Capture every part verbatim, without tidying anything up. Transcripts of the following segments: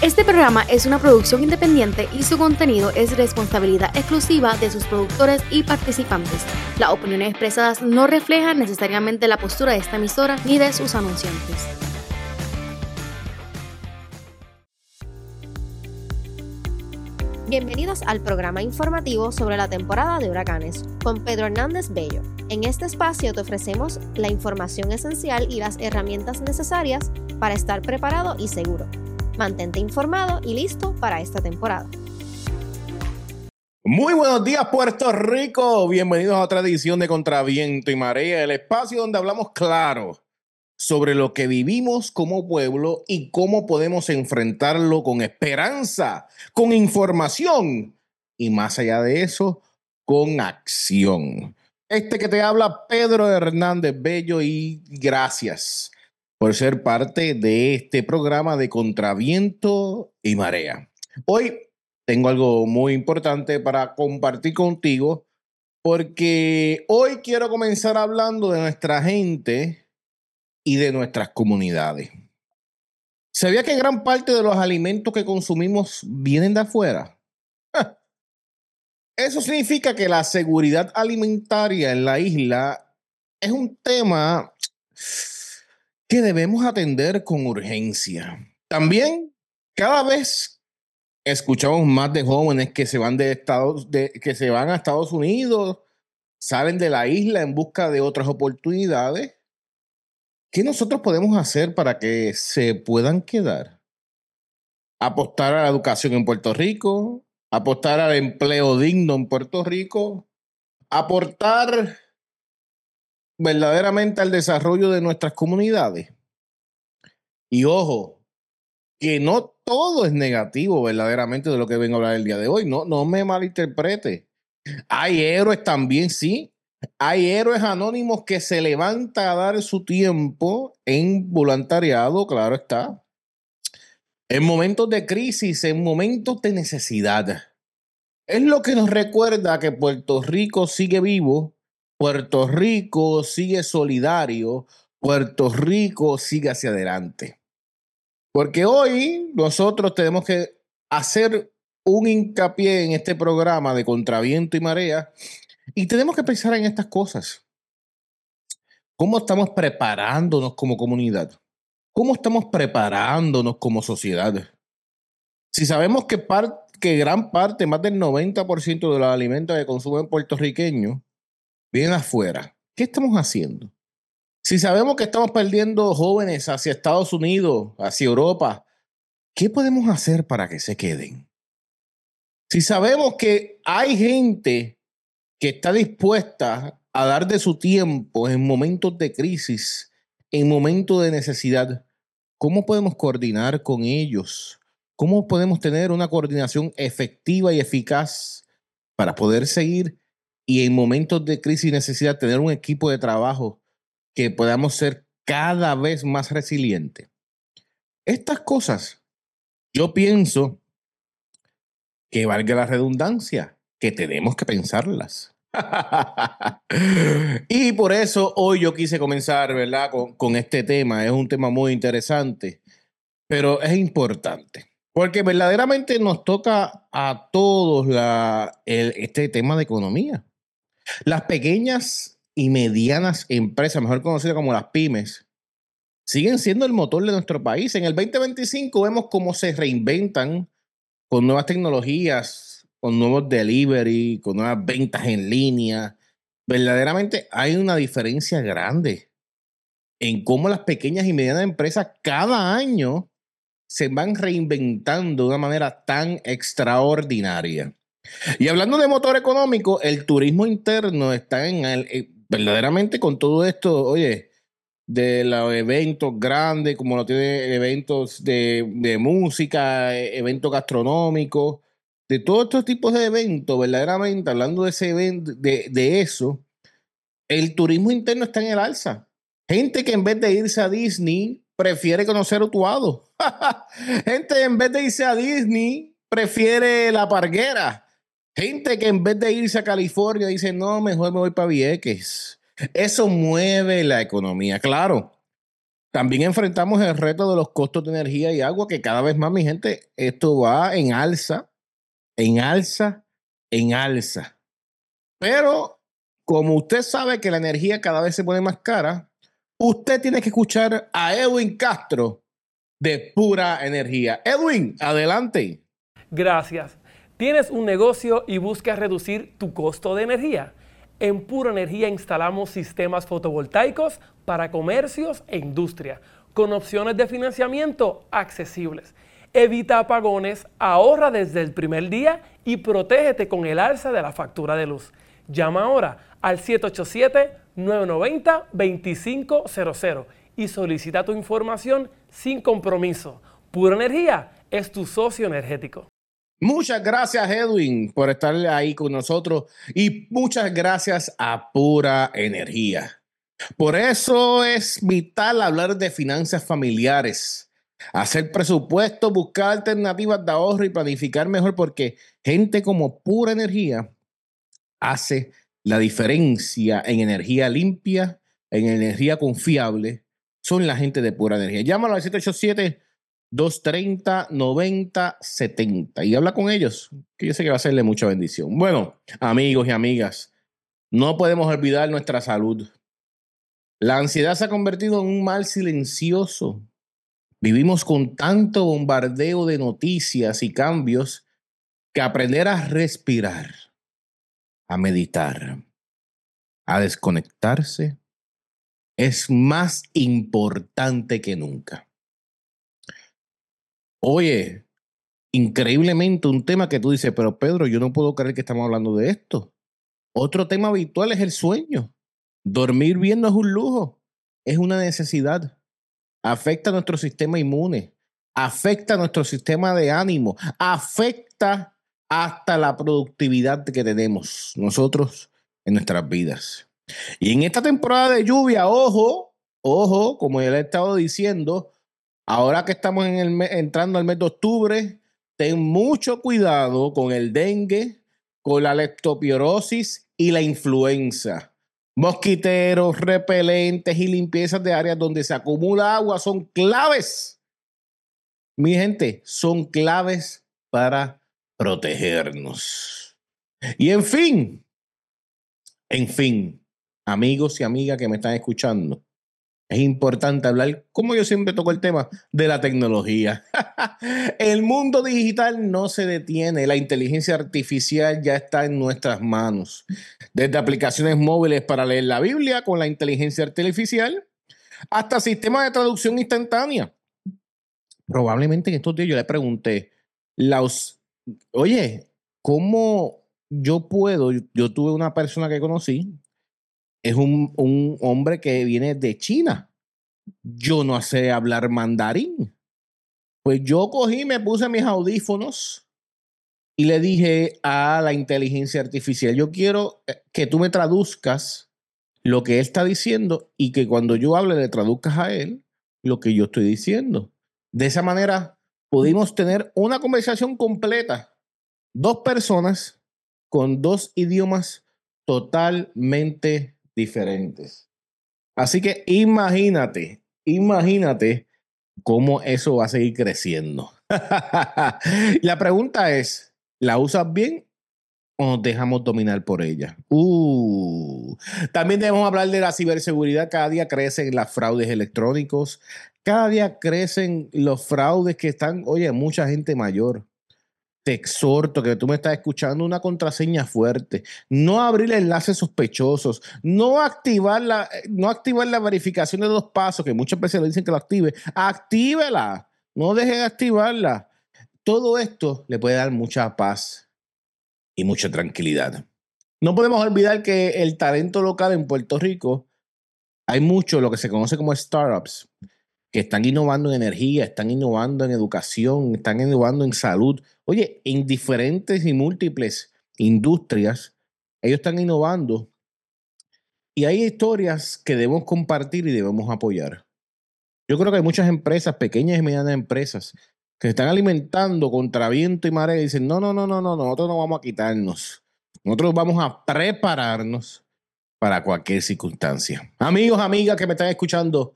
Este programa es una producción independiente y su contenido es responsabilidad exclusiva de sus productores y participantes. Las opiniones expresadas no reflejan necesariamente la postura de esta emisora ni de sus anunciantes. Bienvenidos al programa informativo sobre la temporada de huracanes con Pedro Hernández Bello. En este espacio te ofrecemos la información esencial y las herramientas necesarias para estar preparado y seguro. Mantente informado y listo para esta temporada. Muy buenos días, Puerto Rico. Bienvenidos a otra edición de Contra Viento y Marea, el espacio donde hablamos claro sobre lo que vivimos como pueblo y cómo podemos enfrentarlo con esperanza, con información y más allá de eso, con acción. Este que te habla, Pedro Hernández Bello, y gracias por ser parte de este programa de Contra Viento y Marea. Hoy tengo algo muy importante para compartir contigo porque hoy quiero comenzar hablando de nuestra gente y de nuestras comunidades. ¿Sabía que gran parte de los alimentos que consumimos vienen de afuera? Eso significa que la seguridad alimentaria en la isla es un tema que debemos atender con urgencia. También, cada vez escuchamos más de jóvenes que se van de Estados, de, que se van a Estados Unidos, salen de la isla en busca de otras oportunidades. ¿Qué nosotros podemos hacer para que se puedan quedar? Apostar a la educación en Puerto Rico, apostar al empleo digno en Puerto Rico, aportar verdaderamente al desarrollo de nuestras comunidades. Y ojo, que no todo es negativo verdaderamente de lo que vengo a hablar el día de hoy. No, no me malinterprete. Hay héroes también, sí. Hay héroes anónimos que se levantan a dar su tiempo en voluntariado, claro está. En momentos de crisis, en momentos de necesidad. Es lo que nos recuerda que Puerto Rico sigue vivo, Puerto Rico sigue solidario, Puerto Rico sigue hacia adelante. Porque hoy nosotros tenemos que hacer un hincapié en este programa de Contra Viento y Marea y tenemos que pensar en estas cosas. ¿Cómo estamos preparándonos como comunidad? ¿Cómo estamos preparándonos como sociedad? Si sabemos que, par que gran parte, más del noventa por ciento de los alimentos que consumen puertorriqueños vienen afuera, ¿qué estamos haciendo? Si sabemos que estamos perdiendo jóvenes hacia Estados Unidos, hacia Europa, ¿qué podemos hacer para que se queden? Si sabemos que hay gente que está dispuesta a dar de su tiempo en momentos de crisis, en momentos de necesidad, ¿cómo podemos coordinar con ellos? ¿Cómo podemos tener una coordinación efectiva y eficaz para poder seguir y en momentos de crisis y necesidad tener un equipo de trabajo que podamos ser cada vez más resilientes? Estas cosas, yo pienso que valga la redundancia, que tenemos que pensarlas. Y por eso hoy yo quise comenzar, ¿verdad? Con, con este tema. Es un tema muy interesante, pero es importante. Porque verdaderamente nos toca a todos la, el, este tema de economía. Las pequeñas y medianas empresas, mejor conocidas como las pymes, siguen siendo el motor de nuestro país. En el veinte veinticinco vemos cómo se reinventan con nuevas tecnologías, con nuevos delivery, con nuevas ventas en línea. Verdaderamente hay una diferencia grande en cómo las pequeñas y medianas empresas cada año se van reinventando de una manera tan extraordinaria. Y hablando de motor económico, el turismo interno está en el, eh, verdaderamente con todo esto, oye, de los eventos grandes, como lo tiene eventos de, de música, eh, eventos gastronómicos, de todos estos tipos de eventos, verdaderamente, hablando de ese evento, de, de eso, el turismo interno está en el alza. Gente que en vez de irse a Disney, prefiere conocer Utuado. Gente en vez de irse a Disney, prefiere La Parguera. Gente que en vez de irse a California, dice, no, mejor me voy para Vieques. Eso mueve la economía. Claro, También enfrentamos el reto de los costos de energía y agua, que cada vez más, mi gente, esto va en alza, en alza, en alza. Pero como usted sabe que la energía cada vez se pone más cara, usted tiene que escuchar a Edwin Castro de Pura Energía. Edwin, adelante. Gracias. ¿Tienes un negocio y buscas reducir tu costo de energía? En Pura Energía instalamos sistemas fotovoltaicos para comercios e industria, con opciones de financiamiento accesibles. Evita apagones, ahorra desde el primer día y protégete con el alza de la factura de luz. Llama ahora al siete ocho siete, nueve nueve cero, dos cinco cero cero y solicita tu información sin compromiso. Pura Energía es tu socio energético. Muchas gracias, Edwin, por estar ahí con nosotros y muchas gracias a Pura Energía. Por eso es vital hablar de finanzas familiares, hacer presupuesto, buscar alternativas de ahorro y planificar mejor, porque gente como Pura Energía hace la diferencia en energía limpia, en energía confiable. Son la gente de Pura Energía. Llámalo al siete ocho siete, dos tres cero, nueve cero siete cero y habla con ellos, que yo sé que va a serle mucha bendición. Bueno, amigos y amigas, no podemos olvidar nuestra salud. La ansiedad se ha convertido en un mal silencioso. Vivimos con tanto bombardeo de noticias y cambios que aprender a respirar, a meditar, a desconectarse es más importante que nunca. Oye, increíblemente un tema que tú dices, pero Pedro, yo no puedo creer que estamos hablando de esto. Otro tema habitual es el sueño. Dormir bien no es un lujo, es una necesidad. Afecta a nuestro sistema inmune, afecta a nuestro sistema de ánimo, afecta hasta la productividad que tenemos nosotros en nuestras vidas. Y en esta temporada de lluvia, ojo, ojo, como ya le he estado diciendo, ahora que estamos en el mes, entrando al mes de octubre, ten mucho cuidado con el dengue, con la leptospirosis y la influenza. Mosquiteros, repelentes y limpiezas de áreas donde se acumula agua son claves. Mi gente, son claves para protegernos. Y en fin, en fin, amigos y amigas que me están escuchando, es importante hablar, como yo siempre toco el tema, de la tecnología. El mundo digital no se detiene. La inteligencia artificial ya está en nuestras manos. Desde aplicaciones móviles para leer la Biblia con la inteligencia artificial hasta sistemas de traducción instantánea. Probablemente en estos días yo le pregunté, Laos, oye, ¿cómo yo puedo? Yo tuve una persona que conocí, es un, un hombre que viene de China. Yo no sé hablar mandarín. Pues yo cogí, me puse mis audífonos y le dije a la inteligencia artificial, yo quiero que tú me traduzcas lo que él está diciendo y que cuando yo hable le traduzcas a él lo que yo estoy diciendo. De esa manera pudimos tener una conversación completa. Dos personas con dos idiomas totalmente diferentes. Así que imagínate, imagínate cómo eso va a seguir creciendo. La pregunta es, ¿la usas bien o nos dejamos dominar por ella? Uh. También debemos hablar de la ciberseguridad. Cada día crecen los fraudes electrónicos. Cada día crecen los fraudes que están, oye, mucha gente mayor. Te exhorto que tú me estás escuchando una contraseña fuerte, no abrir enlaces sospechosos, no activar la, no activar la verificación de dos pasos, que muchas veces le dicen que lo active. Actívela, no dejen de activarla. Todo esto le puede dar mucha paz y mucha tranquilidad. No podemos olvidar que el talento local en Puerto Rico, hay mucho lo que se conoce como startups, que están innovando en energía, están innovando en educación, están innovando en salud. Oye, en diferentes y múltiples industrias, ellos están innovando. Y hay historias que debemos compartir y debemos apoyar. Yo creo que hay muchas empresas, pequeñas y medianas empresas, que se están alimentando contra viento y marea y dicen, no, no, no, no, no, nosotros no vamos a quitarnos. Nosotros vamos a prepararnos para cualquier circunstancia. Amigos, amigas que me están escuchando,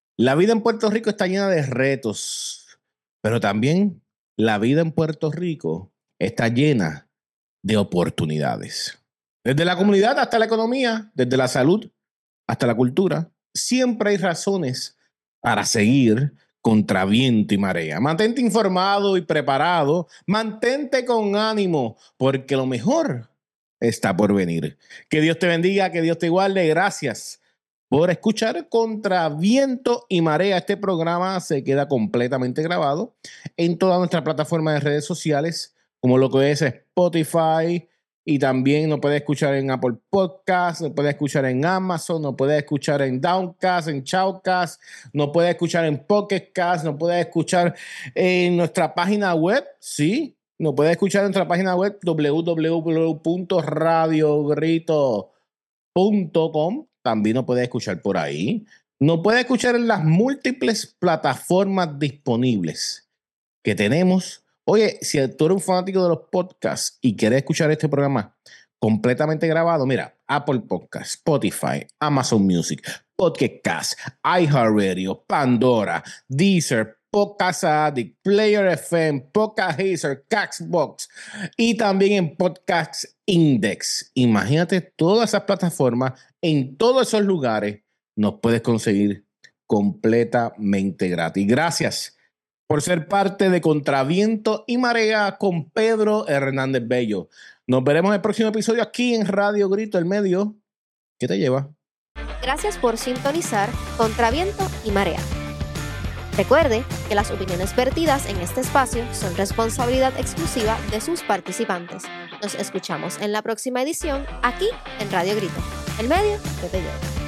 La vida en Puerto Rico está llena de retos, pero también la vida en Puerto Rico está llena de oportunidades. Desde la comunidad hasta la economía, desde la salud hasta la cultura, siempre hay razones para seguir contra viento y marea. Mantente informado y preparado, mantente con ánimo, porque lo mejor está por venir. Que Dios te bendiga, que Dios te guarde. Gracias por escuchar Contra Viento y Marea. Este programa se queda completamente grabado en toda nuestra plataforma de redes sociales, como lo que es Spotify, y también nos puede escuchar en Apple Podcasts, nos puede escuchar en Amazon, nos puede escuchar en Downcast, en Shoutcast, nos puede escuchar en Pocket Cast, nos puede escuchar en nuestra página web, sí, nos puede escuchar en nuestra página web w w w punto radio grito punto com. También nos puede escuchar por ahí. Nos puede escuchar en las múltiples plataformas disponibles que tenemos. Oye, si tú eres un fanático de los podcasts y quieres escuchar este programa completamente grabado, mira, Apple Podcasts, Spotify, Amazon Music, Podcast Cast, iHeartRadio, Pandora, Deezer, Podcast Addict, Player F M, Podcast Hazer, Castbox y también en Podcast Index. Imagínate todas esas plataformas, en todos esos lugares nos puedes conseguir completamente gratis. Gracias por ser parte de Contra Viento y Marea con Pedro Hernández Bello. Nos veremos en el próximo episodio aquí en Radio Grito, el medio que te lleva. Gracias por sintonizar Contra Viento y Marea. Recuerde que las opiniones vertidas en este espacio son responsabilidad exclusiva de sus participantes. Nos escuchamos en la próxima edición aquí en Radio Grito, el medio que te lleva.